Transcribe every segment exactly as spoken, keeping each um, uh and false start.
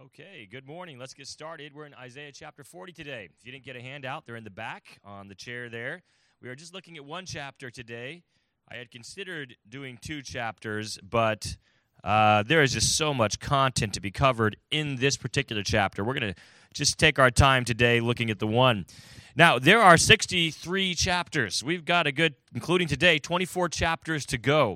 Okay, good morning. Let's get started. We're in Isaiah chapter forty today. If you didn't get a handout, they're in the back on the chair there. We are just looking at one chapter today. I had considered doing two chapters, but uh, there is just so much content to be covered in this particular chapter. We're going to just take our time today looking at the one. Now, there are sixty-three chapters. We've got a good, including today, twenty-four chapters to go.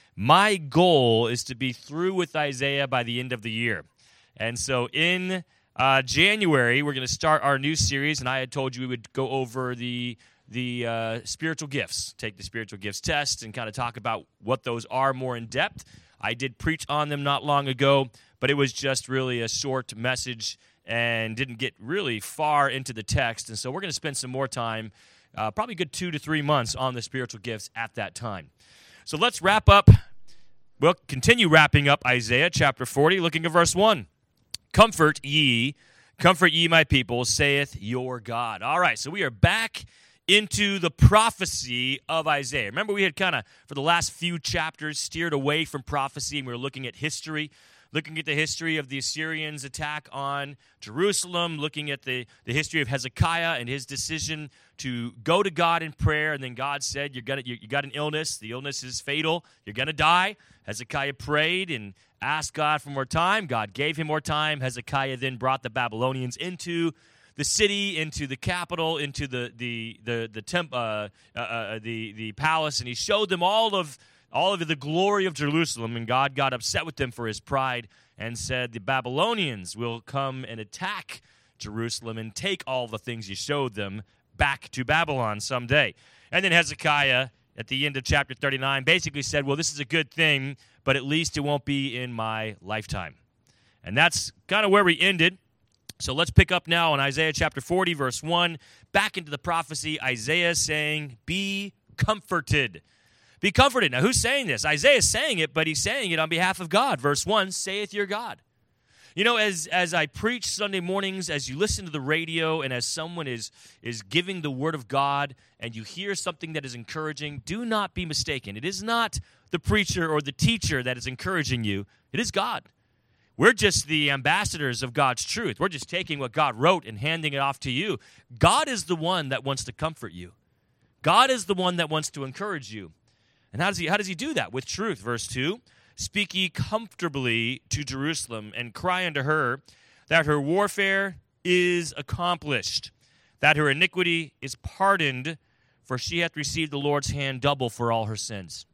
My goal is to be through with Isaiah by the end of the year. And so in uh, January, we're going to start our new series, and I had told you we would go over the the uh, spiritual gifts, take the spiritual gifts test, and kind of talk about what those are more in depth. I did preach on them not long ago, but it was just really a short message and didn't get really far into the text. And so we're going to spend some more time, uh, probably a good two to three months on the spiritual gifts at that time. So let's wrap up. We'll continue wrapping up Isaiah chapter forty, looking at verse one. Comfort ye, comfort ye my people, saith your God. All right, so we are back into the prophecy of Isaiah. Remember, we had kind of, for the last few chapters, steered away from prophecy, and we were looking at history, looking at the history of the Assyrians' attack on Jerusalem, looking at the, the history of Hezekiah and his decision to go to God in prayer, and then God said, you're gonna, you, you got an illness, the illness is fatal, you're going to die. Hezekiah prayed and asked God for more time. God gave him more time. Hezekiah then brought the Babylonians into the city, into the capital, into the the the the temp, uh, uh, uh, the the palace, and he showed them all of all of the glory of Jerusalem. And God got upset with them for his pride and said, "The Babylonians will come and attack Jerusalem and take all the things you showed them back to Babylon someday." And then Hezekiah, at the end of chapter thirty-nine, basically said, well, this is a good thing, but at least it won't be in my lifetime. And that's kind of where we ended. So let's pick up now in Isaiah chapter forty, verse one, back into the prophecy, Isaiah saying, be comforted. Be comforted. Now, who's saying this? Isaiah is saying it, but he's saying it on behalf of God. Verse one, saith your God. You know, as as I preach Sunday mornings, as you listen to the radio, and as someone is, is giving the word of God, and you hear something that is encouraging, do not be mistaken. It is not the preacher or the teacher that is encouraging you. It is God. We're just the ambassadors of God's truth. We're just taking what God wrote and handing it off to you. God is the one that wants to comfort you. God is the one that wants to encourage you. And how does he, how does he do that? With truth. Verse two. Speak ye comfortably to Jerusalem, and cry unto her that her warfare is accomplished, that her iniquity is pardoned, for she hath received the Lord's hand double for all her sins.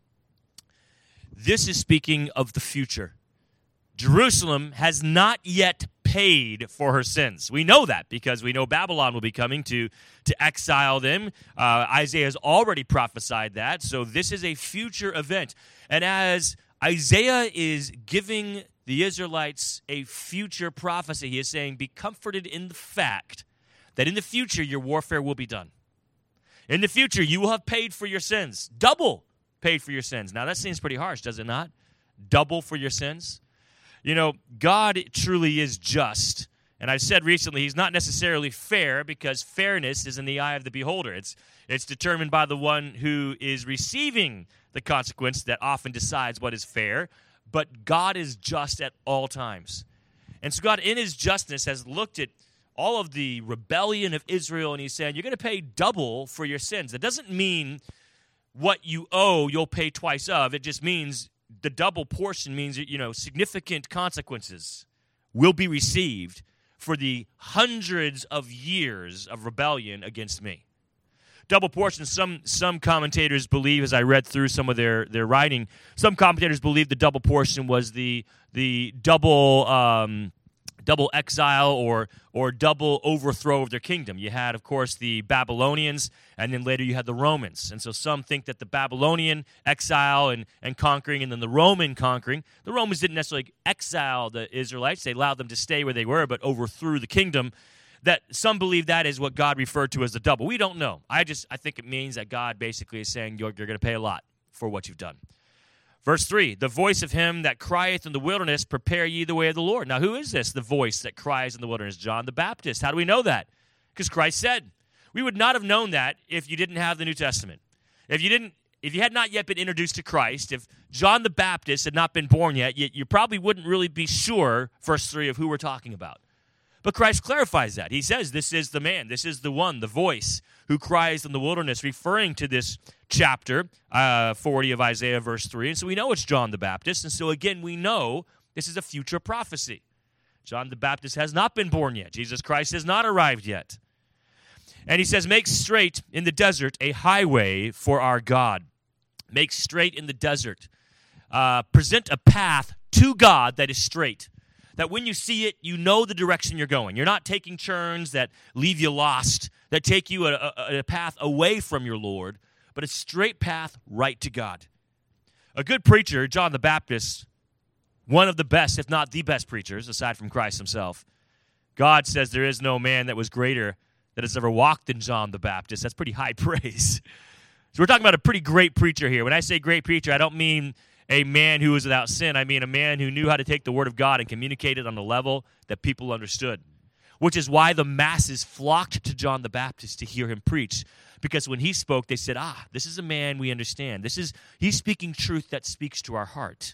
This is speaking of the future. Jerusalem has not yet paid for her sins. We know that because we know Babylon will be coming to, to exile them. Uh, Isaiah has already prophesied that, so this is a future event. And as Isaiah is giving the Israelites a future prophecy, he is saying, be comforted in the fact that in the future your warfare will be done. In the future you will have paid for your sins, double paid for your sins. Now that seems pretty harsh, does it not? Double for your sins? You know, God truly is just. And I've said recently, he's not necessarily fair because fairness is in the eye of the beholder. It's it's determined by the one who is receiving the consequence that often decides what is fair. But God is just at all times. And so God, in his justness, has looked at all of the rebellion of Israel, and he's saying, you're going to pay double for your sins. That doesn't mean what you owe, you'll pay twice of. It just means the double portion means, you know, significant consequences will be received for the hundreds of years of rebellion against me. Double portion, some some commentators believe, as I read through some of their, their writing, some commentators believe the double portion was the the double um, double exile or or double overthrow of their kingdom. You had, of course, the Babylonians, and then later you had the Romans. And so some think that the Babylonian exile and, and conquering, and then the Roman conquering. The Romans didn't necessarily exile the Israelites. They allowed them to stay where they were, but overthrew the kingdom. That some believe that is what God referred to as the double. We don't know. I just I think it means that God basically is saying you're, you're going to pay a lot for what you've done. Verse three, the voice of him that crieth in the wilderness, prepare ye the way of the Lord. Now, who is this, the voice that cries in the wilderness? John the Baptist. How do we know that? Because Christ said. We would not have known that if you didn't have the New Testament. If you didn't if you had not yet been introduced to Christ, if John the Baptist had not been born yet, you, you probably wouldn't really be sure, verse three, of who we're talking about. But Christ clarifies that. He says, this is the man, this is the one, the voice who cries in the wilderness, referring to this chapter uh, forty of Isaiah, verse three. And so we know it's John the Baptist. And so again, we know this is a future prophecy. John the Baptist has not been born yet. Jesus Christ has not arrived yet. And he says, make straight in the desert a highway for our God. Make straight in the desert. Uh, present a path to God that is straight. That when you see it, you know the direction you're going. You're not taking turns that leave you lost, that take you a, a, a path away from your Lord, but a straight path right to God. A good preacher, John the Baptist, one of the best, if not the best preachers, aside from Christ himself. God says there is no man that was greater that has ever walked than John the Baptist. That's pretty high praise. So we're talking about a pretty great preacher here. When I say great preacher, I don't mean a man who was without sin. I mean a man who knew how to take the word of God and communicate it on a level that people understood, which is why the masses flocked to John the Baptist to hear him preach, because when he spoke, they said, ah, this is a man we understand. This is he's speaking truth that speaks to our heart.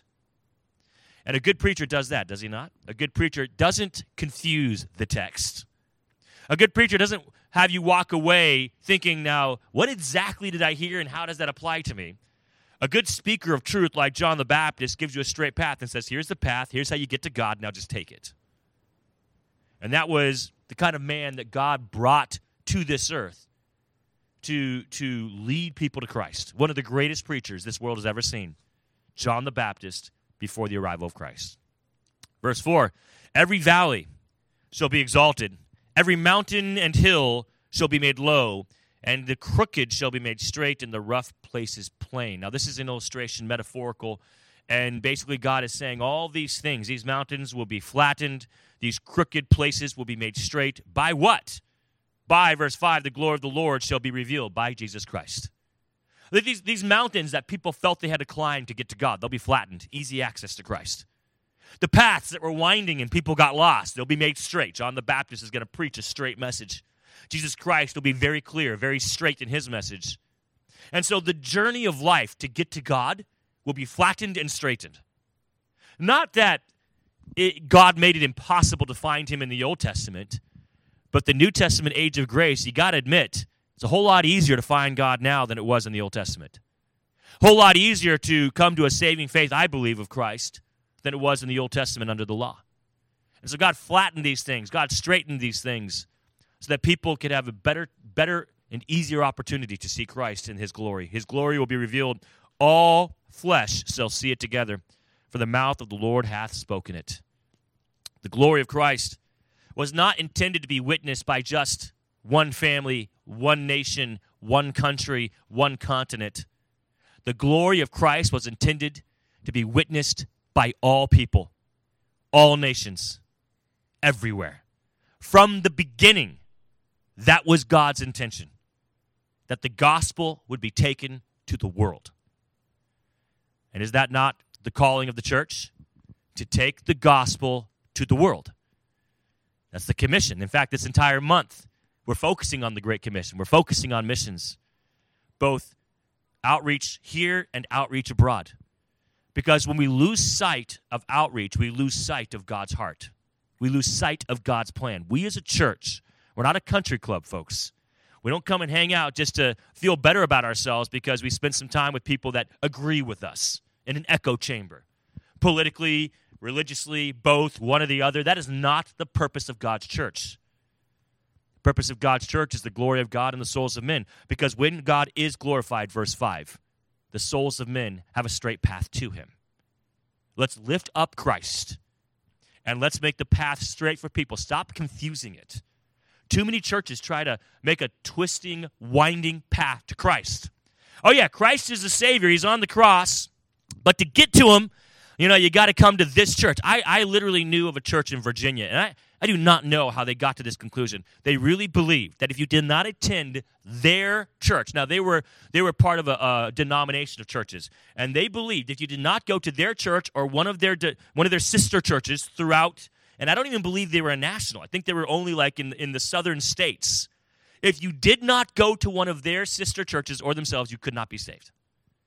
And a good preacher does that, does he not? A good preacher doesn't confuse the text. A good preacher doesn't have you walk away thinking, now, what exactly did I hear and how does that apply to me? A good speaker of truth like John the Baptist gives you a straight path and says, here's the path, here's how you get to God, now just take it. And that was the kind of man that God brought to this earth to, to lead people to Christ. One of the greatest preachers this world has ever seen, John the Baptist, before the arrival of Christ. Verse four, every valley shall be exalted, every mountain and hill shall be made low, and the crooked shall be made straight, and the rough places plain. Now, this is an illustration, metaphorical, and basically God is saying all these things. These mountains will be flattened. These crooked places will be made straight. By what? By, verse five, the glory of the Lord shall be revealed by Jesus Christ. These, these mountains that people felt they had to climb to get to God, they'll be flattened. Easy access to Christ. The paths that were winding and people got lost, they'll be made straight. John the Baptist is going to preach a straight message. Jesus Christ will be very clear, very straight in his message. And so the journey of life to get to God will be flattened and straightened. Not that it, God made it impossible to find him in the Old Testament, but the New Testament age of grace, you got to admit, it's a whole lot easier to find God now than it was in the Old Testament. A whole lot easier to come to a saving faith, I believe, of Christ than it was in the Old Testament under the law. And so God flattened these things. God straightened these things so that people could have a better, better and easier opportunity to see Christ in his glory. His glory will be revealed. All flesh shall see it together, for the mouth of the Lord hath spoken it. The glory of Christ was not intended to be witnessed by just one family, one nation, one country, one continent. The glory of Christ was intended to be witnessed by all people, all nations, everywhere. From the beginning, that was God's intention, that the gospel would be taken to the world. And is that not the calling of the church? To take the gospel to the world. That's the commission. In fact, this entire month, we're focusing on the Great Commission. We're focusing on missions, both outreach here and outreach abroad. Because when we lose sight of outreach, we lose sight of God's heart. We lose sight of God's plan. We as a church, we're not a country club, folks. We don't come and hang out just to feel better about ourselves because we spend some time with people that agree with us in an echo chamber. Politically, religiously, both, one or the other. That is not the purpose of God's church. The purpose of God's church is the glory of God in the souls of men. Because when God is glorified, verse five, the souls of men have a straight path to him. Let's lift up Christ, and let's make the path straight for people. Stop confusing it. Too many churches try to make a twisting, winding path to Christ. Oh yeah, Christ is the Savior. He's on the cross. But to get to him, you know, you got to come to this church. I, I literally knew of a church in Virginia, and I, I do not know how they got to this conclusion. They really believed that if you did not attend their church, now they were they were part of a, a denomination of churches, and they believed if you did not go to their church or one of their de, one of their sister churches throughout, and I don't even believe they were a national. I think they were only like in in the southern states. If you did not go to one of their sister churches or themselves, you could not be saved.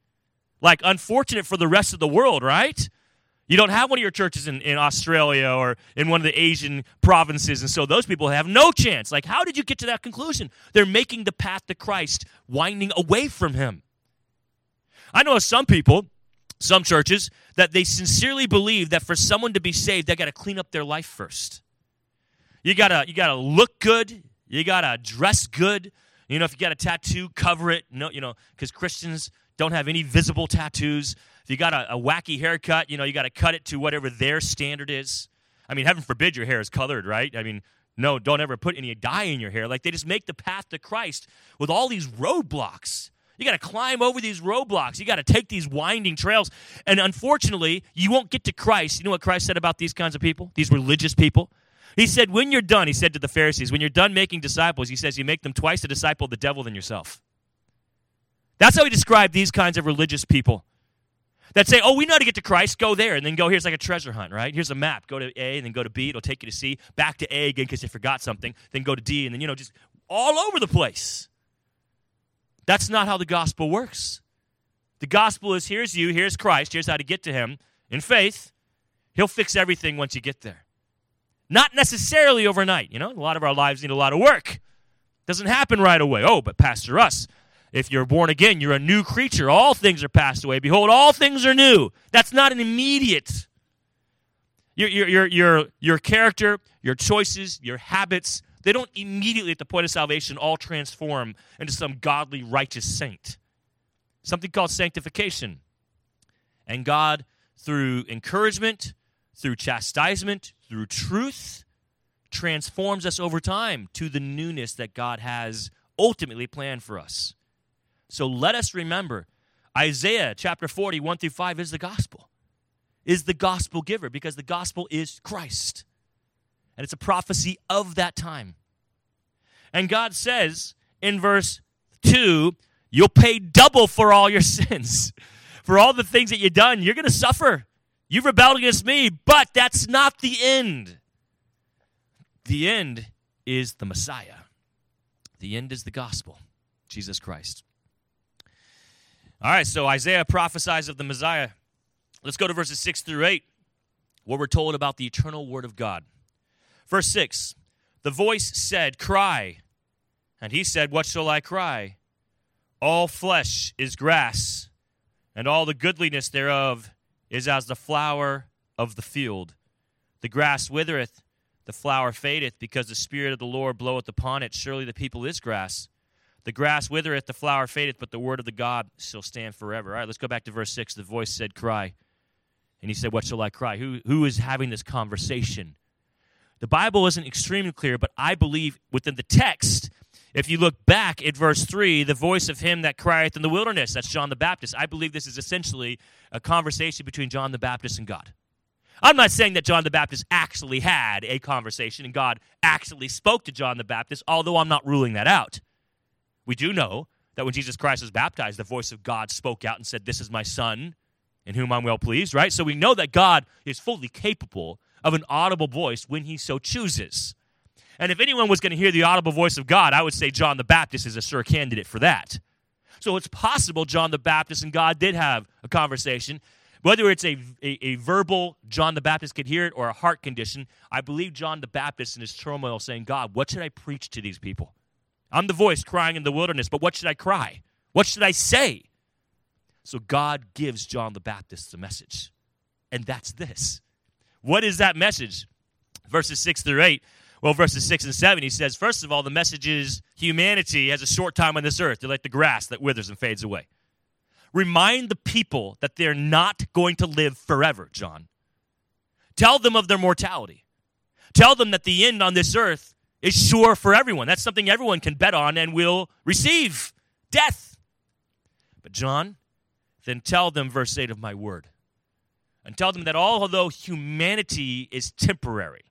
Like, unfortunate for the rest of the world, right? You don't have one of your churches in, in Australia or in one of the Asian provinces, and so those people have no chance. Like, how did you get to that conclusion? They're making the path to Christ, winding away from him. I know some people, some churches, that they sincerely believe that for someone to be saved, they got to clean up their life first. You gotta, you gotta look good. You gotta dress good. You know, if you got a tattoo, cover it. No, you know, because Christians don't have any visible tattoos. If you got a, a wacky haircut, you know, you got to cut it to whatever their standard is. I mean, heaven forbid your hair is colored, right? I mean, no, don't ever put any dye in your hair. Like, they just make the path to Christ with all these roadblocks. You got to climb over these roadblocks. You got to take these winding trails. And unfortunately, you won't get to Christ. You know what Christ said about these kinds of people, these religious people? He said, when you're done, he said to the Pharisees, when you're done making disciples, he says you make them twice a disciple of the devil than yourself. That's how he described these kinds of religious people that say, oh, we know how to get to Christ, go there, and then go, here's like a treasure hunt, right? Here's a map. Go to A, and then go to B. It'll take you to C. Back to A again because you forgot something. Then go to D, and then, you know, just all over the place. That's not how the gospel works. The gospel is, here's you, here's Christ, here's how to get to him. In faith, he'll fix everything once you get there. Not necessarily overnight. You know, a lot of our lives need a lot of work. Doesn't happen right away. Oh, but Pastor Russ, if you're born again, you're a new creature. All things are passed away. Behold, all things are new. That's not an immediate. Your, your, your, your, your character, your choices, your habits, they don't immediately at the point of salvation all transform into some godly, righteous saint. Something called sanctification. And God, through encouragement, through chastisement, through truth, transforms us over time to the newness that God has ultimately planned for us. So let us remember, Isaiah chapter forty, one through five is the gospel, is the gospel giver, because the gospel is Christ. And it's a prophecy of that time. And God says in verse two, you'll pay double for all your sins. For all the things that you've done, you're going to suffer. You've rebelled against me, but that's not the end. The end is the Messiah. The end is the gospel, Jesus Christ. All right, so Isaiah prophesies of the Messiah. Let's go to verses six through eight, where we're told about the eternal word of God. Verse six, the voice said, cry. And he said, what shall I cry? All flesh is grass, and all the goodliness thereof is as the flower of the field. The grass withereth, the flower fadeth, because the Spirit of the Lord bloweth upon it. Surely the people is grass. The grass withereth, the flower fadeth, but the word of the God shall stand forever. All right, let's go back to verse six. The voice said, cry. And he said, what shall I cry? Who, who is having this conversation? The Bible isn't extremely clear, but I believe within the text, if you look back at verse three, the voice of him that crieth in the wilderness, that's John the Baptist. I believe this is essentially a conversation between John the Baptist and God. I'm not saying that John the Baptist actually had a conversation and God actually spoke to John the Baptist, although I'm not ruling that out. We do know that when Jesus Christ was baptized, the voice of God spoke out and said, this is my son in whom I'm well pleased, right? So we know that God is fully capable of an audible voice when he so chooses. And if anyone was going to hear the audible voice of God, I would say John the Baptist is a sure candidate for that. So it's possible John the Baptist and God did have a conversation. Whether it's a, a, a verbal John the Baptist could hear it or a heart condition, I believe John the Baptist in his turmoil saying, God, what should I preach to these people? I'm the voice crying in the wilderness, but what should I cry? What should I say? So God gives John the Baptist the message. And that's this. What is that message? Verses six through eight. Well, verses six and seven, he says, first of all, the message is humanity has a short time on this earth. They're like the grass that withers and fades away. Remind the people that they're not going to live forever, John. Tell them of their mortality. Tell them that the end on this earth is sure for everyone. That's something everyone can bet on and will receive, death. But John, then tell them, verse eight, of my word. And tell them that although humanity is temporary,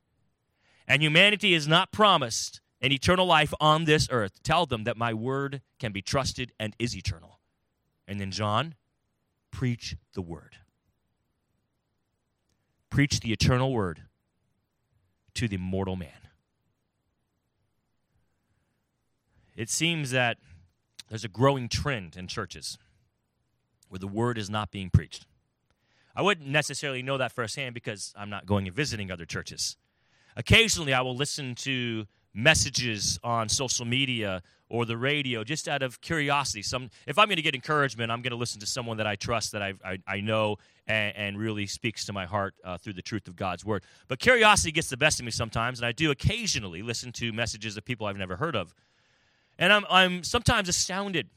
and humanity is not promised an eternal life on this earth, tell them that my word can be trusted and is eternal. And then, John, preach the word. Preach the eternal word to the mortal man. It seems that there's a growing trend in churches where the word is not being preached. I wouldn't necessarily know that firsthand because I'm not going and visiting other churches. Occasionally, I will listen to messages on social media or the radio just out of curiosity. Some, if I'm going to get encouragement, I'm going to listen to someone that I trust, that I I, I know, and, and really speaks to my heart uh, through the truth of God's word. But curiosity gets the best of me sometimes, and I do occasionally listen to messages of people I've never heard of. And I'm I'm sometimes astounded.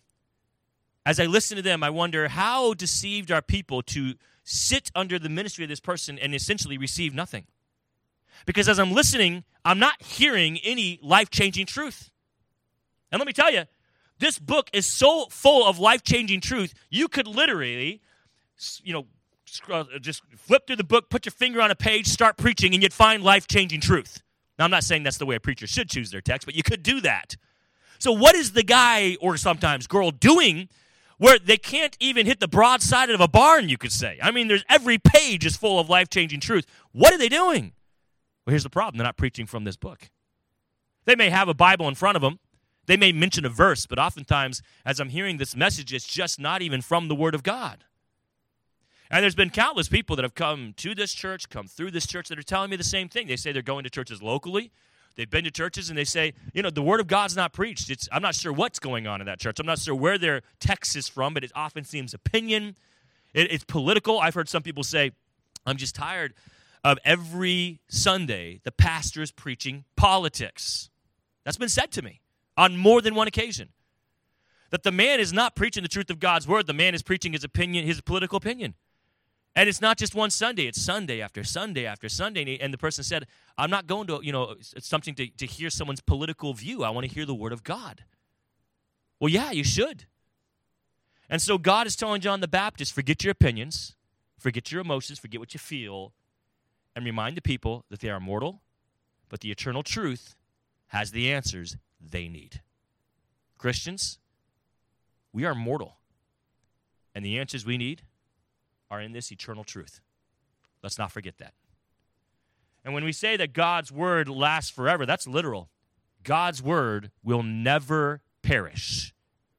As I listen to them, I wonder, how deceived are people to sit under the ministry of this person and essentially receive nothing? Because as I'm listening, I'm not hearing any life-changing truth. And let me tell you, this book is so full of life-changing truth, you could literally, you know, just flip through the book, put your finger on a page, start preaching, and you'd find life-changing truth. Now, I'm not saying that's the way a preacher should choose their text, but you could do that. So what is the guy or sometimes girl doing where they can't even hit the broadside of a barn, you could say? I mean, there's every page is full of life-changing truth. What are they doing? Well, here's the problem. They're not preaching from this book. They may have a Bible in front of them. They may mention a verse, but oftentimes, as I'm hearing this message, it's just not even from the Word of God. And there's been countless people that have come to this church, come through this church, that are telling me the same thing. They say they're going to churches locally. They've been to churches, and they say, you know, the Word of God's not preached. It's, I'm not sure what's going on in that church. I'm not sure where their text is from, but it often seems opinion. It, it's political. I've heard some people say, I'm just tired of every Sunday the pastor is preaching politics. That's been said to me on more than one occasion. That the man is not preaching the truth of God's word. The man is preaching his opinion, his political opinion. And it's not just one Sunday. It's Sunday after Sunday after Sunday. And, he, and the person said, I'm not going to, you know, it's something to, to hear someone's political view. I want to hear the word of God. Well, yeah, you should. And so God is telling John the Baptist, forget your opinions, forget your emotions, forget what you feel, and remind the people that they are mortal, but the eternal truth has the answers they need. Christians, we are mortal, and the answers we need are in this eternal truth. Let's not forget that. And when we say that God's word lasts forever, that's literal. God's word will never perish.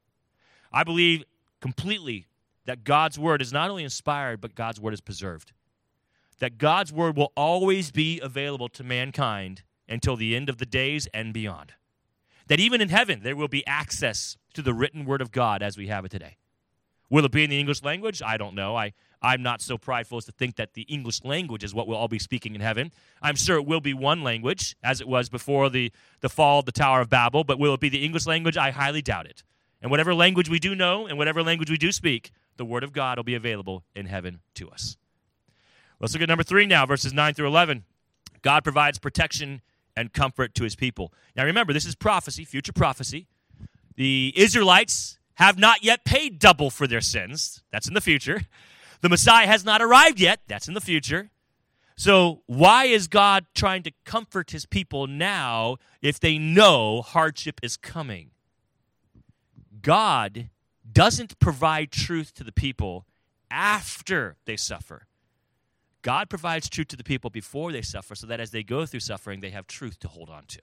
I believe completely that God's word is not only inspired, but God's word is preserved. That God's word will always be available to mankind until the end of the days and beyond. That even in heaven, there will be access to the written word of God as we have it today. Will it be in the English language? I don't know. I, I'm not so prideful as to think that the English language is what we'll all be speaking in heaven. I'm sure it will be one language, as it was before the, the fall of the Tower of Babel, but will it be the English language? I highly doubt it. And whatever language we do know and whatever language we do speak, the word of God will be available in heaven to us. Let's look at number three now, verses nine through eleven. God provides protection and comfort to his people. Now remember, this is prophecy, future prophecy. The Israelites have not yet paid double for their sins. That's in the future. The Messiah has not arrived yet. That's in the future. So why is God trying to comfort his people now if they know hardship is coming? God doesn't provide truth to the people after they suffer. God provides truth to the people before they suffer so that as they go through suffering, they have truth to hold on to.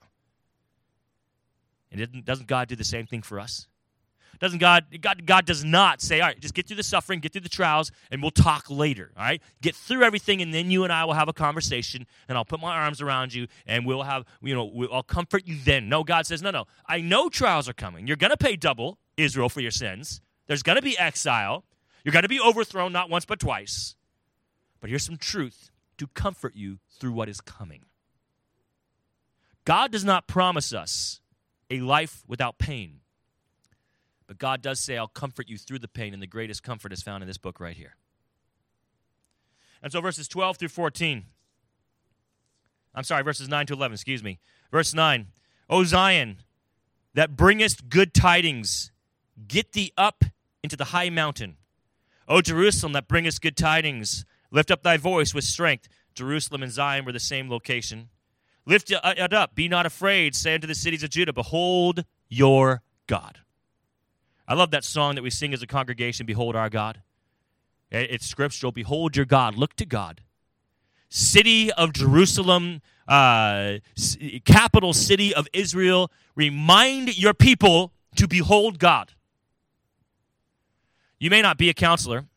And doesn't God do the same thing for us? Doesn't God, God, God does not say, all right, just get through the suffering, get through the trials, and we'll talk later, all right? Get through everything, and then you and I will have a conversation, and I'll put my arms around you, and we'll have, you know, we'll, I'll comfort you then. No, God says, no, no, I know trials are coming. You're going to pay double, Israel, for your sins. There's going to be exile. You're going to be overthrown not once but twice. But here's some truth to comfort you through what is coming. God does not promise us a life without pain. But God does say, I'll comfort you through the pain, and the greatest comfort is found in this book right here. And so verses twelve through fourteen. I'm sorry, verses nine to eleven, excuse me. Verse nine, O Zion, that bringest good tidings, get thee up into the high mountain. O Jerusalem, that bringest good tidings, lift up thy voice with strength. Jerusalem and Zion were the same location. Lift it up, be not afraid. Say unto the cities of Judah, behold your God. I love that song that we sing as a congregation, Behold Our God. It's scriptural. Behold your God. Look to God. City of Jerusalem, uh, capital city of Israel, remind your people to behold God. You may not be a counselor.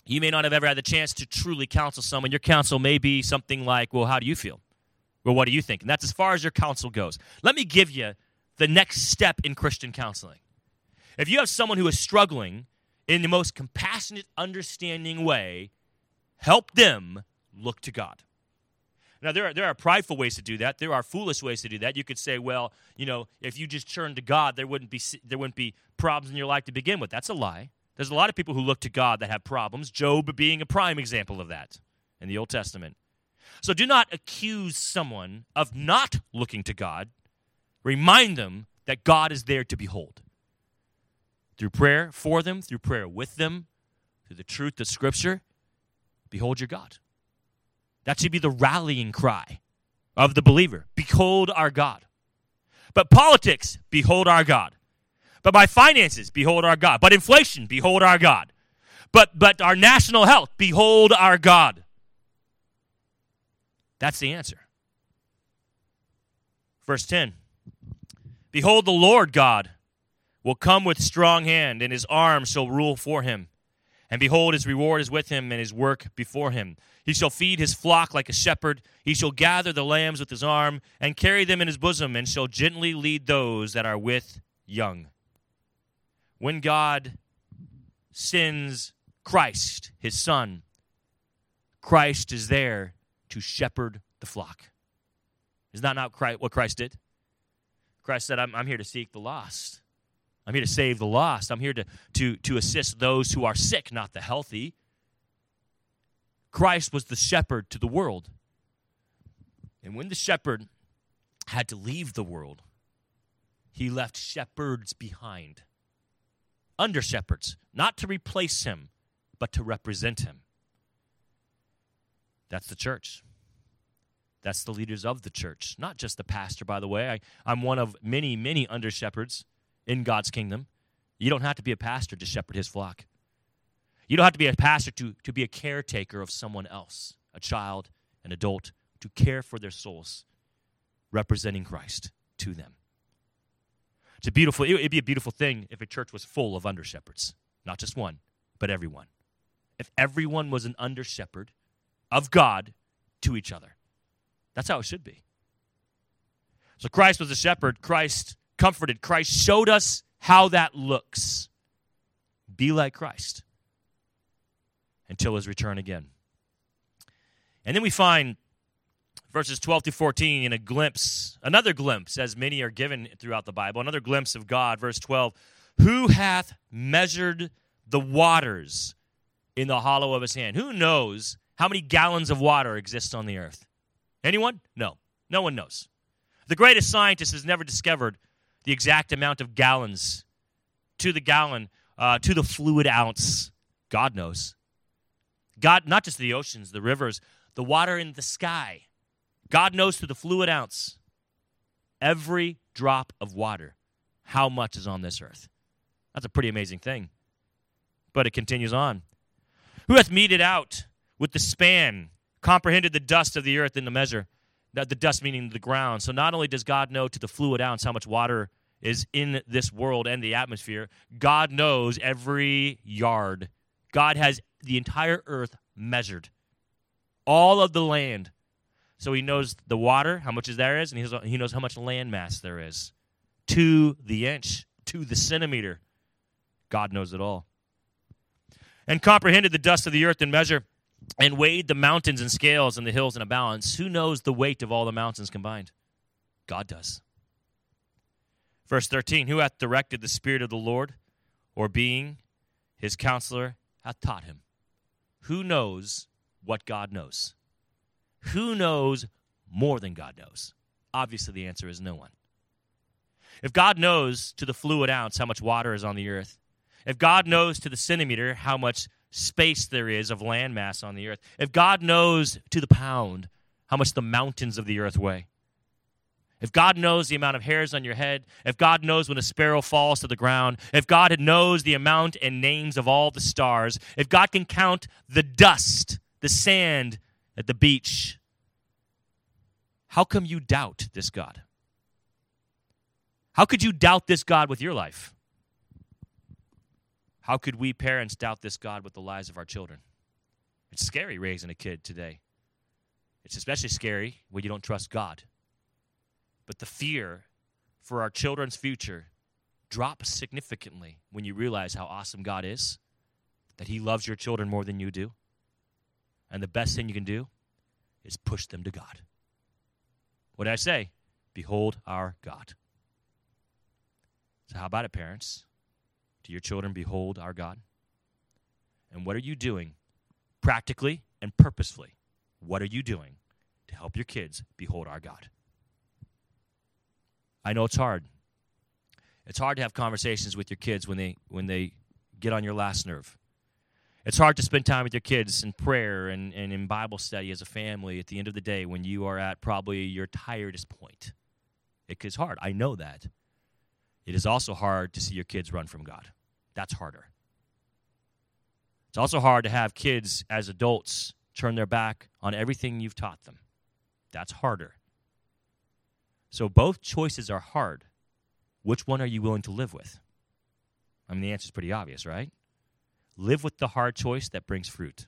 You may not have ever had the chance to truly counsel someone. Your counsel may be something like, well, how do you feel? Well, what do you think? And that's as far as your counsel goes. Let me give you the next step in Christian counseling. If you have someone who is struggling in the most compassionate, understanding way, help them look to God. Now, there are, there are prideful ways to do that. There are foolish ways to do that. You could say, well, you know, if you just turn to God, there wouldn't be there wouldn't be problems in your life to begin with. That's a lie. There's a lot of people who look to God that have problems, Job being a prime example of that in the Old Testament. So do not accuse someone of not looking to God. Remind them that God is there to behold. Through prayer for them, through prayer with them, through the truth of Scripture, behold your God. That should be the rallying cry of the believer. Behold our God. But politics, behold our God. But my finances, behold our God. But inflation, behold our God. But but our national health, behold our God. That's the answer. Verse ten. Behold, the Lord God will come with strong hand, and his arm shall rule for him. And behold, his reward is with him, and his work before him. He shall feed his flock like a shepherd. He shall gather the lambs with his arm, and carry them in his bosom, and shall gently lead those that are with young. When God sends Christ, his Son, Christ is there to shepherd the flock. Is that not what Christ did? Christ said, I'm, I'm here to seek the lost. I'm here to save the lost. I'm here to, to, to assist those who are sick, not the healthy. Christ was the shepherd to the world. And when the shepherd had to leave the world, he left shepherds behind. Under shepherds, not to replace him, but to represent him. That's the church. That's the leaders of the church. Not just the pastor, by the way. I, I'm one of many, many under shepherds in God's kingdom. You don't have to be a pastor to shepherd his flock. You don't have to be a pastor to, to be a caretaker of someone else, a child, an adult, to care for their souls, representing Christ to them. It's a beautiful, it'd be a beautiful thing if a church was full of under shepherds. Not just one, but everyone. If everyone was an under shepherd of God to each other. That's how it should be. So Christ was a shepherd. Christ comforted. Christ showed us how that looks. Be like Christ until his return again. And then we find verses twelve through fourteen in a glimpse, another glimpse, as many are given throughout the Bible, another glimpse of God. Verse twelve, who hath measured the waters in the hollow of his hand? Who knows how many gallons of water exist on the earth? Anyone? No. No one knows. The greatest scientist has never discovered the exact amount of gallons to the gallon, uh, to the fluid ounce. God knows. God, not just the oceans, the rivers, the water in the sky. God knows to the fluid ounce, every drop of water, how much is on this earth. That's a pretty amazing thing. But it continues on. Who hath meted out with the span, comprehended the dust of the earth in the measure? The dust meaning the ground. So not only does God know to the fluid ounce how much water is in this world and the atmosphere, God knows every yard. God has the entire earth measured. All of the land. So he knows the water, how much there is, and he knows, he knows how much land mass there is. To the inch, to the centimeter. God knows it all. And comprehended the dust of the earth in measure, and weighed the mountains in scales and the hills in a balance. Who knows the weight of all the mountains combined? God does. Verse thirteen, who hath directed the Spirit of the Lord, or being his counselor, hath taught him? Who knows what God knows? Who knows more than God knows? Obviously, the answer is no one. If God knows to the fluid ounce how much water is on the earth, if God knows to the centimeter how much space there is of land mass on the earth, if God knows to the pound how much the mountains of the earth weigh, if God knows the amount of hairs on your head, if God knows when a sparrow falls to the ground, if God knows the amount and names of all the stars, if God can count the dust, the sand at the beach, how come you doubt this God? How could you doubt this God with your life? How could we parents doubt this God with the lives of our children? It's scary raising a kid today. It's especially scary when you don't trust God. But the fear for our children's future drops significantly when you realize how awesome God is, that he loves your children more than you do. And the best thing you can do is push them to God. What did I say? Behold our God. So how about it, parents? Do your children behold our God? And what are you doing practically and purposefully? What are you doing to help your kids behold our God? I know it's hard. It's hard to have conversations with your kids when they when they get on your last nerve. It's hard to spend time with your kids in prayer and, and in Bible study as a family at the end of the day when you are at probably your tiredest point. It is hard. I know that. It is also hard to see your kids run from God. That's harder. It's also hard to have kids as adults turn their back on everything you've taught them. That's harder. So both choices are hard. Which one are you willing to live with? I mean, the answer is pretty obvious, right? Live with the hard choice that brings fruit.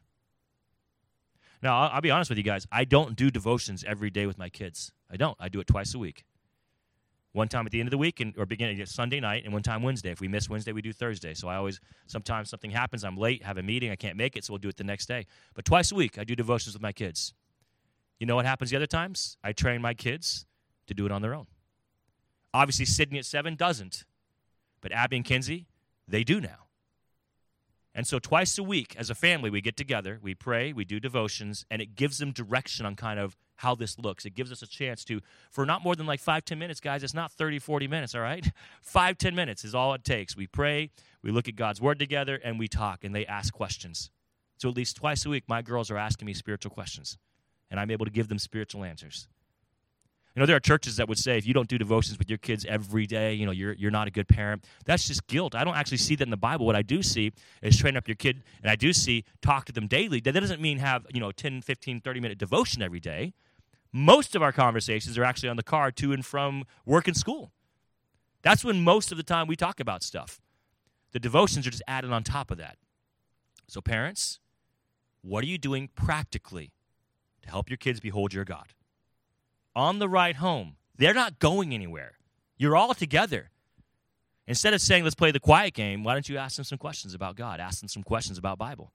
Now, I'll, I'll be honest with you guys. I don't do devotions every day with my kids. I don't. I do it twice a week. One time at the end of the week, and, or beginning of Sunday night, and one time Wednesday. If we miss Wednesday, we do Thursday. So I always, sometimes something happens, I'm late, have a meeting, I can't make it, so we'll do it the next day. But twice a week, I do devotions with my kids. You know what happens the other times? I train my kids to do it on their own. Obviously, Sydney at seven doesn't. But Abby and Kinsey, they do now. And so twice a week, as a family, we get together, we pray, we do devotions, and it gives them direction on kind of how this looks. It gives us a chance to, for not more than like five, ten minutes, guys, it's not thirty, forty minutes, all right? Five, ten minutes is all it takes. We pray, we look at God's word together, and we talk, and they ask questions. So at least twice a week, my girls are asking me spiritual questions, and I'm able to give them spiritual answers. You know, there are churches that would say if you don't do devotions with your kids every day, you know, you're you're not a good parent. That's just guilt. I don't actually see that in the Bible. What I do see is train up your kid, and I do see talk to them daily. That doesn't mean have, you know, ten, fifteen, thirty-minute devotion every day. Most of our conversations are actually on the car to and from work and school. That's when most of the time we talk about stuff. The devotions are just added on top of that. So parents, what are you doing practically to help your kids behold your God? On the ride home, they're not going anywhere. You're all together. Instead of saying, let's play the quiet game, why don't you ask them some questions about God? Ask them some questions about Bible.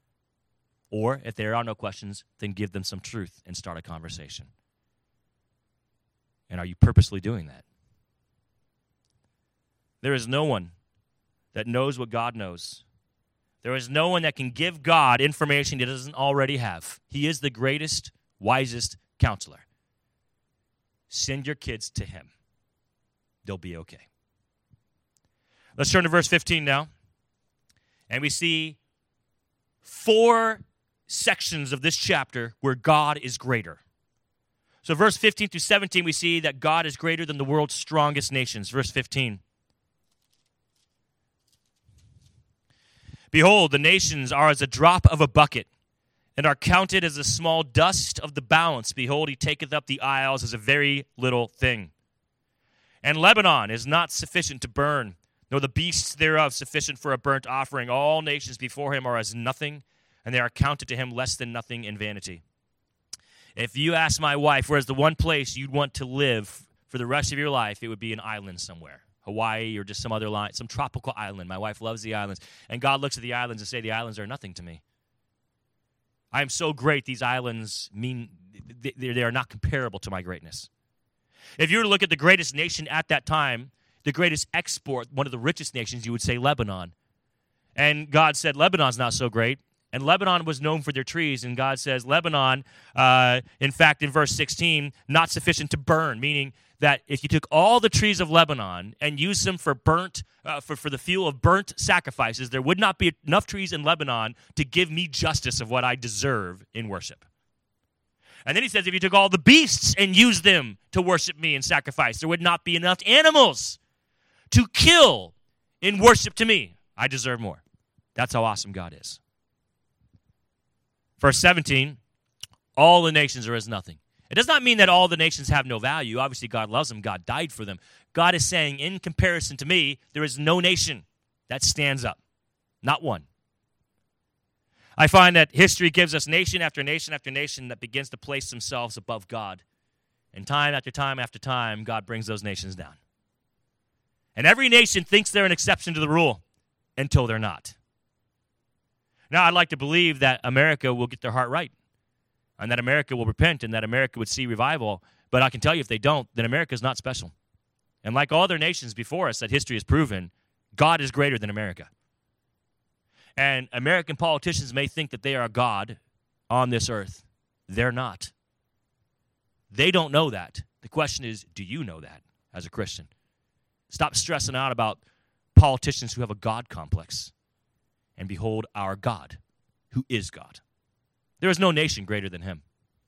Or if there are no questions, then give them some truth and start a conversation. And are you purposely doing that? There is no one that knows what God knows. There is no one that can give God information he doesn't already have. He is the greatest, wisest counselor. Send your kids to him. They'll be okay. Let's turn to verse fifteen now. And we see four sections of this chapter where God is greater. So verse fifteen through seventeen, we see that God is greater than the world's strongest nations. Verse fifteen. Behold, the nations are as a drop of a bucket, and are counted as a small dust of the balance. Behold, he taketh up the isles as a very little thing. And Lebanon is not sufficient to burn, nor the beasts thereof sufficient for a burnt offering. All nations before him are as nothing, and they are counted to him less than nothing in vanity. If you ask my wife, where's the one place you'd want to live for the rest of your life, it would be an island somewhere. Hawaii or just some other line, some tropical island. My wife loves the islands. And God looks at the islands and say, the islands are nothing to me. I am so great, these islands mean, they, they are not comparable to my greatness. If you were to look at the greatest nation at that time, the greatest export, one of the richest nations, you would say Lebanon. And God said, Lebanon's not so great. And Lebanon was known for their trees. And God says, Lebanon, uh, in fact, in verse sixteen, not sufficient to burn, meaning that if you took all the trees of Lebanon and used them for burnt, uh, for, for the fuel of burnt sacrifices, there would not be enough trees in Lebanon to give me justice of what I deserve in worship. And then he says, if you took all the beasts and used them to worship me and sacrifice, there would not be enough animals to kill in worship to me. I deserve more. That's how awesome God is. Verse seventeen, all the nations are as nothing. It does not mean that all the nations have no value. Obviously, God loves them. God died for them. God is saying, in comparison to me, there is no nation that stands up. Not one. I find that history gives us nation after nation after nation that begins to place themselves above God. And time after time after time, God brings those nations down. And every nation thinks they're an exception to the rule until they're not. Now, I'd like to believe that America will get their heart right and that America will repent and that America would see revival. But I can tell you, if they don't, then America is not special. And like all other nations before us that history has proven, God is greater than America. And American politicians may think that they are God on this earth. They're not. They don't know that. The question is, do you know that as a Christian? Stop stressing out about politicians who have a God complex. And behold our God, who is God. There is no nation greater than him.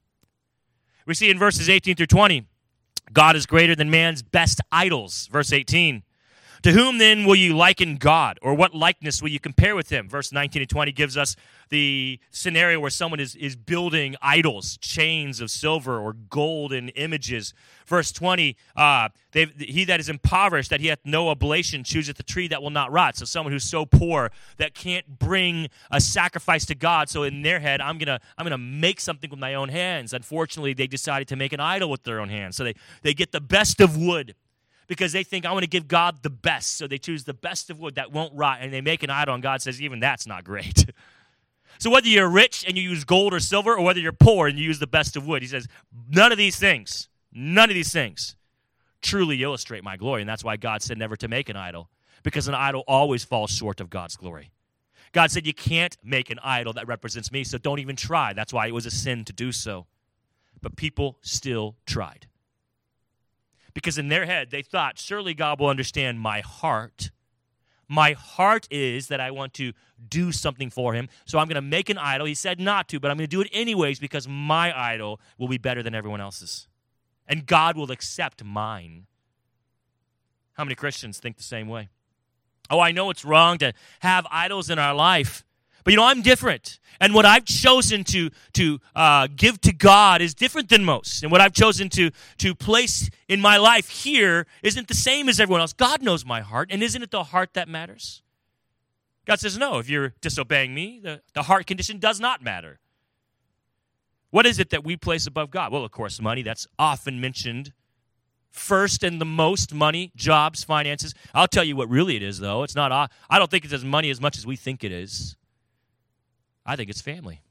We see in verses eighteen through twenty, God is greater than man's best idols. Verse eighteen, to whom then will you liken God, or what likeness will you compare with him? Verse nineteen and twenty gives us the scenario where someone is, is building idols, chains of silver or gold and images. Verse twenty, uh, he that is impoverished, that he hath no oblation, chooseth the tree that will not rot. So someone who's so poor that can't bring a sacrifice to God. So in their head, I'm gonna I'm gonna make something with my own hands. Unfortunately, they decided to make an idol with their own hands. So they, they get the best of wood, because they think, I want to give God the best. So they choose the best of wood that won't rot, and they make an idol, and God says, even that's not great. So whether you're rich and you use gold or silver, or whether you're poor and you use the best of wood, he says, none of these things, none of these things truly illustrate my glory. And that's why God said never to make an idol, because an idol always falls short of God's glory. God said, you can't make an idol that represents me, so don't even try. That's why it was a sin to do so. But people still tried. Because in their head, they thought, surely God will understand my heart. My heart is that I want to do something for him, so I'm going to make an idol. He said not to, but I'm going to do it anyways because my idol will be better than everyone else's. And God will accept mine. How many Christians think the same way? Oh, I know it's wrong to have idols in our life, but, you know, I'm different. And what I've chosen to, to uh, give to God is different than most. And what I've chosen to, to place in my life here isn't the same as everyone else. God knows my heart, and isn't it the heart that matters? God says, no, if you're disobeying me, the, the heart condition does not matter. What is it that we place above God? Well, of course, money. That's often mentioned first and the most. Money, jobs, finances. I'll tell you what really it is, though. It's not. I don't think it's as money as much as we think it is. I think it's family.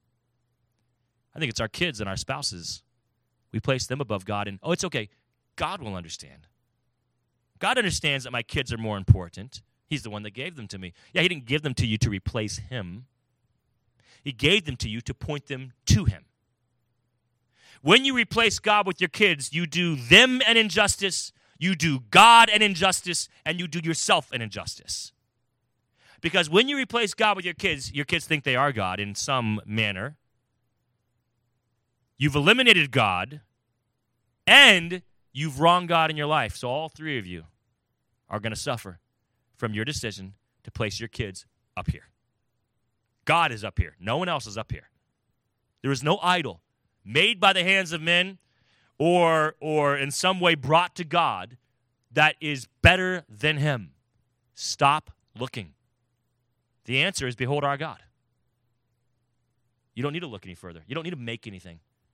I think it's our kids and our spouses. We place them above God, and, oh, it's okay. God will understand. God understands that my kids are more important. He's the one that gave them to me. Yeah, he didn't give them to you to replace him. He gave them to you to point them to him. When you replace God with your kids, you do them an injustice, you do God an injustice, and you do yourself an injustice. Because when you replace God with your kids, your kids think they are God in some manner. You've eliminated God, and you've wronged God in your life. So all three of you are going to suffer from your decision to place your kids up here. God is up here. No one else is up here. There is no idol made by the hands of men or, or in some way brought to God that is better than him. Stop looking. The answer is, behold our God. You don't need to look any further. You don't need to make anything.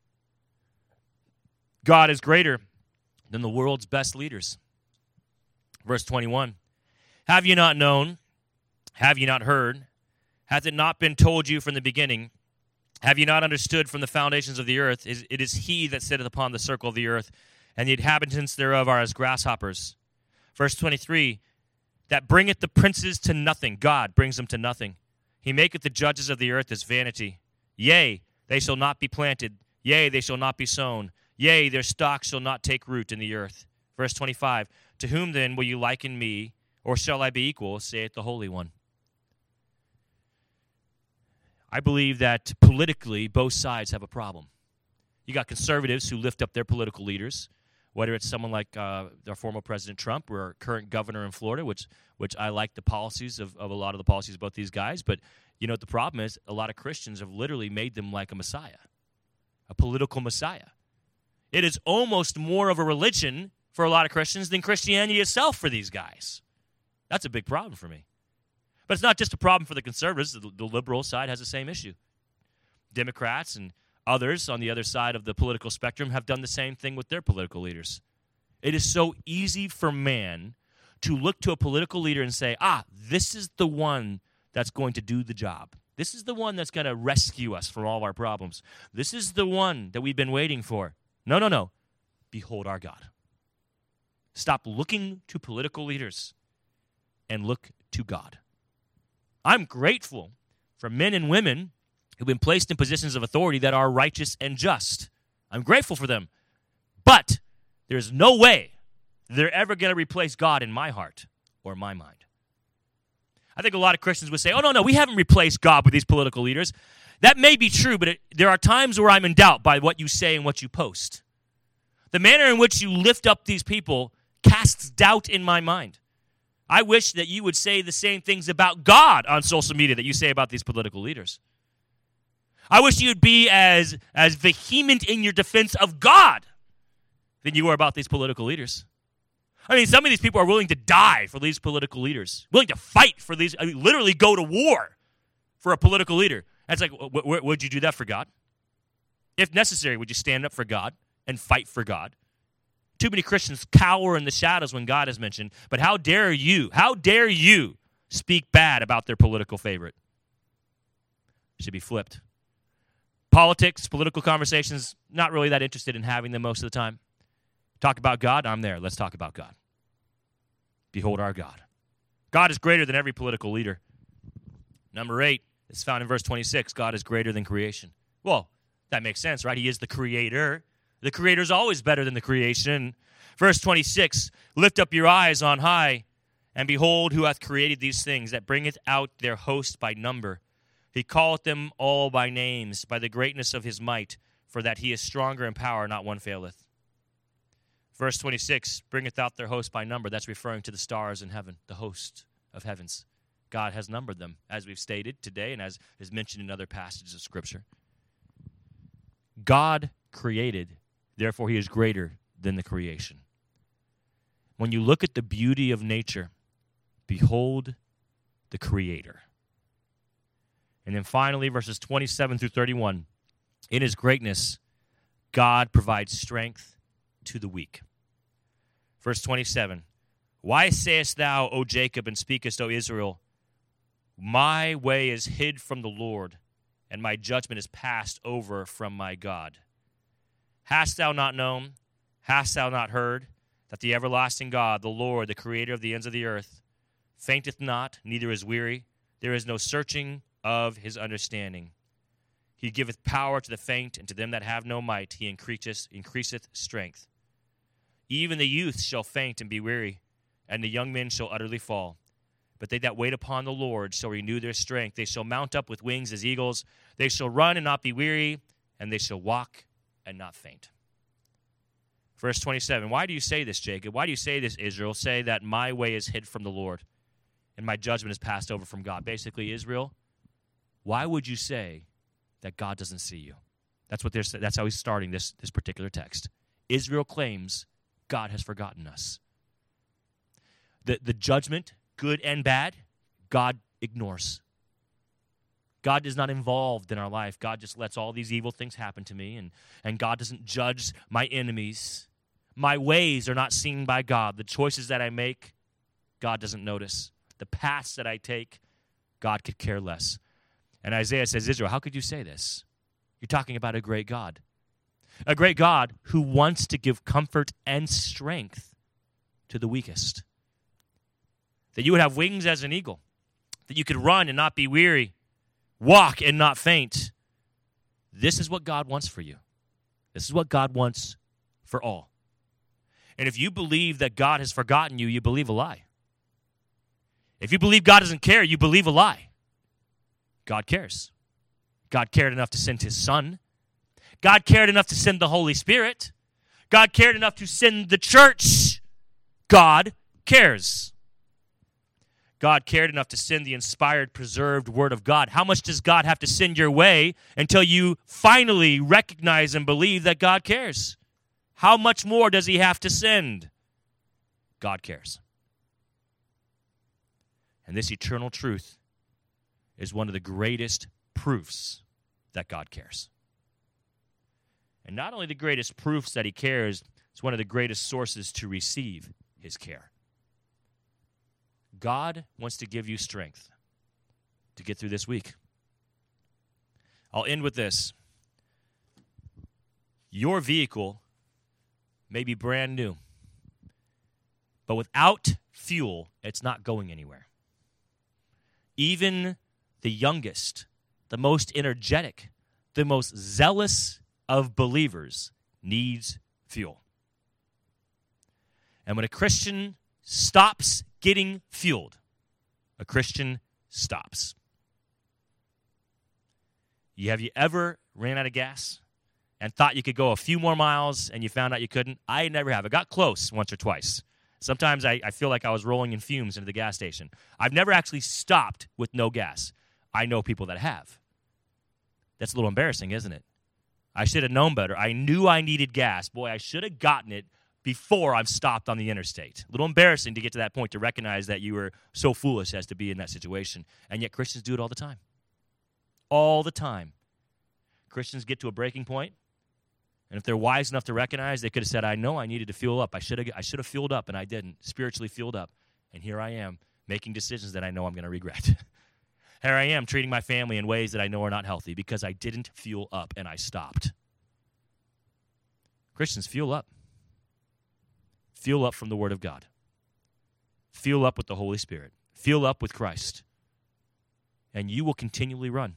God is greater than the world's best leaders. Verse twenty-one, have you not known? Have you not heard? Hath it not been told you from the beginning? Have you not understood from the foundations of the earth? It is he that sitteth upon the circle of the earth, and the inhabitants thereof are as grasshoppers. Verse twenty-three, that bringeth the princes to nothing. God brings them to nothing. He maketh the judges of the earth as vanity. Yea, they shall not be planted. Yea, they shall not be sown. Yea, their stock shall not take root in the earth. Verse twenty-five, to whom then will you liken me, or shall I be equal, saith the Holy One? I believe that politically, both sides have a problem. You got conservatives who lift up their political leaders, whether it's someone like uh, our former President Trump or our current governor in Florida, which which I like the policies of, of a lot of the policies of both these guys. But you know what the problem is? A lot of Christians have literally made them like a messiah, a political messiah. It is almost more of a religion for a lot of Christians than Christianity itself for these guys. That's a big problem for me. But it's not just a problem for the conservatives. The, the liberal side has the same issue. Democrats and others on the other side of the political spectrum have done the same thing with their political leaders. It is so easy for man to look to a political leader and say, ah, this is the one that's going to do the job. This is the one that's going to rescue us from all of our problems. This is the one that we've been waiting for. No, no, no. Behold our God. Stop looking to political leaders and look to God. I'm grateful for men and women who've been placed in positions of authority that are righteous and just. I'm grateful for them. But there's no way they're ever going to replace God in my heart or my mind. I think a lot of Christians would say, oh, no, no, we haven't replaced God with these political leaders. That may be true, but it, there are times where I'm in doubt by what you say and what you post. The manner in which you lift up these people casts doubt in my mind. I wish that you would say the same things about God on social media that you say about these political leaders. I wish you'd be as, as vehement in your defense of God than you are about these political leaders. I mean, some of these people are willing to die for these political leaders, willing to fight for these, I mean, literally go to war for a political leader. And it's like, w- w- would you do that for God? If necessary, would you stand up for God and fight for God? Too many Christians cower in the shadows when God is mentioned, but how dare you, how dare you speak bad about their political favorite? It should be flipped. Politics, political conversations, not really that interested in having them most of the time. Talk about God, I'm there. Let's talk about God. Behold our God. God is greater than every political leader. Number eight is found in verse twenty-six. God is greater than creation. Well, that makes sense, right? He is the creator. The creator is always better than the creation. Verse twenty-six, lift up your eyes on high, and behold who hath created these things, that bringeth out their host by number. He calleth them all by names, by the greatness of his might, for that he is stronger in power, not one faileth. Verse twenty-six, bringeth out their host by number. That's referring to the stars in heaven, the host of heavens. God has numbered them, as we've stated today and as is mentioned in other passages of Scripture. God created, therefore he is greater than the creation. When you look at the beauty of nature, behold the Creator. And then finally, verses twenty-seven through thirty-one, in his greatness, God provides strength to the weak. Verse twenty-seven, why sayest thou, O Jacob, and speakest, O Israel, my way is hid from the Lord, and my judgment is passed over from my God. Hast thou not known, hast thou not heard, that the everlasting God, the Lord, the creator of the ends of the earth, fainteth not, neither is weary, there is no searching of his understanding. He giveth power to the faint, and to them that have no might he increaseth, increaseth strength. Even the youth shall faint and be weary, and the young men shall utterly fall. But they that wait upon the Lord shall renew their strength. They shall mount up with wings as eagles. They shall run and not be weary, and they shall walk and not faint. Verse twenty-seven, why do you say this, Jacob? Why do you say this, Israel? Say that my way is hid from the Lord, and my judgment is passed over from God. Basically, Israel, why would you say that God doesn't see you? That's what they're. That's how he's starting this, this particular text. Israel claims God has forgotten us. The, the judgment, good and bad, God ignores. God is not involved in our life. God just lets all these evil things happen to me, and, and God doesn't judge my enemies. My ways are not seen by God. The choices that I make, God doesn't notice. The paths that I take, God could care less. And Isaiah says, Israel, how could you say this? You're talking about a great God. A great God who wants to give comfort and strength to the weakest. That you would have wings as an eagle. That you could run and not be weary. Walk and not faint. This is what God wants for you. This is what God wants for all. And if you believe that God has forgotten you, you believe a lie. If you believe God doesn't care, you believe a lie. God cares. God cared enough to send his Son. God cared enough to send the Holy Spirit. God cared enough to send the church. God cares. God cared enough to send the inspired, preserved Word of God. How much does God have to send your way until you finally recognize and believe that God cares? How much more does he have to send? God cares. And this eternal truth is one of the greatest proofs that God cares. And not only the greatest proofs that he cares, it's one of the greatest sources to receive his care. God wants to give you strength to get through this week. I'll end with this. Your vehicle may be brand new, but without fuel, it's not going anywhere. Even the youngest, the most energetic, the most zealous of believers needs fuel. And when a Christian stops getting fueled, a Christian stops. You, have you ever ran out of gas and thought you could go a few more miles and you found out you couldn't? I never have. I got close once or twice. Sometimes I, I feel like I was rolling in fumes into the gas station. I've never actually stopped with no gas. I know people that have. That's a little embarrassing, isn't it? I should have known better. I knew I needed gas. Boy, I should have gotten it before I've stopped on the interstate. A little embarrassing to get to that point, to recognize that you were so foolish as to be in that situation. And yet Christians do it all the time. All the time. Christians get to a breaking point, and if they're wise enough to recognize, they could have said, I know I needed to fuel up. I should have I should have fueled up, and I didn't. Spiritually fueled up. And here I am, making decisions that I know I'm going to regret. Here I am, treating my family in ways that I know are not healthy because I didn't fuel up, and I stopped. Christians, fuel up. Fuel up from the Word of God. Fuel up with the Holy Spirit. Fuel up with Christ. And you will continually run.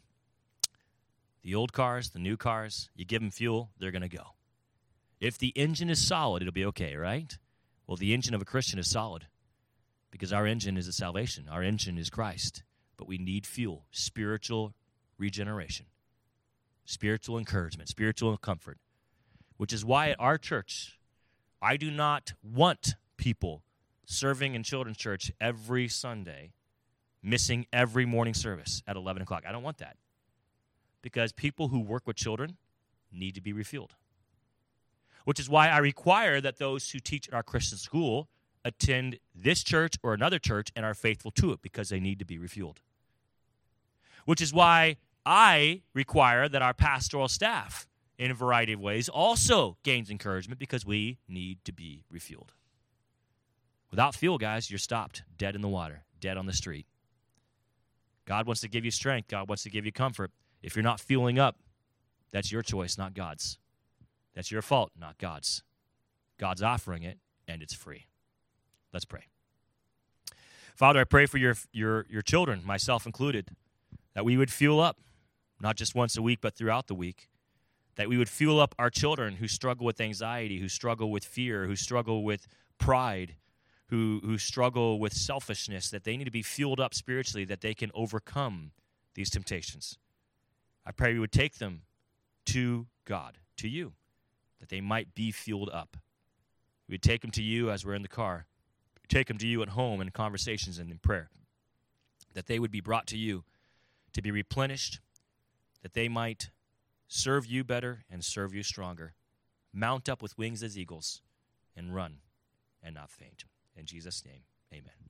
The old cars, the new cars, you give them fuel, they're going to go. If the engine is solid, it'll be okay, right? Well, the engine of a Christian is solid because our engine is a salvation. Our engine is Christ. But we need fuel, spiritual regeneration, spiritual encouragement, spiritual comfort, which is why at our church, I do not want people serving in children's church every Sunday, missing every morning service at eleven o'clock. I don't want that. Because people who work with children need to be refueled. Which is why I require that those who teach at our Christian school attend this church or another church and are faithful to it, because they need to be refueled. Which is why I require that our pastoral staff, in a variety of ways, also gains encouragement, because we need to be refueled. Without fuel, guys, you're stopped, dead in the water, dead on the street. God wants to give you strength. God wants to give you comfort. If you're not fueling up, that's your choice, not God's. That's your fault, not God's. God's offering it, and it's free. Let's pray. Father, I pray for your, your, your children, myself included, that we would fuel up, not just once a week, but throughout the week, that we would fuel up our children who struggle with anxiety, who struggle with fear, who struggle with pride, who, who struggle with selfishness, that they need to be fueled up spiritually, that they can overcome these temptations. I pray we would take them to God, to you, that they might be fueled up. We would take them to you as we're in the car, take them to you at home in conversations and in prayer, that they would be brought to you to be replenished, that they might serve you better and serve you stronger, mount up with wings as eagles, and run and not faint. In Jesus' name, amen.